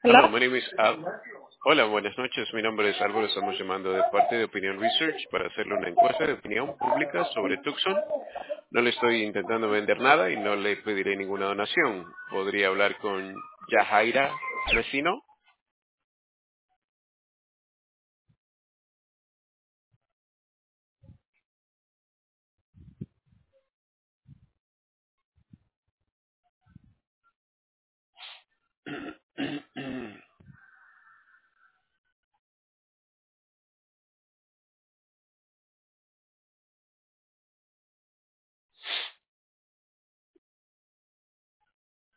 Hello, Hello? my name is Al. Hola, buenas noches. Mi nombre es Álvaro. Estamos llamando de parte de Opinion Research para hacerle una encuesta de opinión pública sobre Tucson. No le estoy intentando vender nada y no le pediré ninguna donación. ¿Podría hablar con Yahaira Mesino?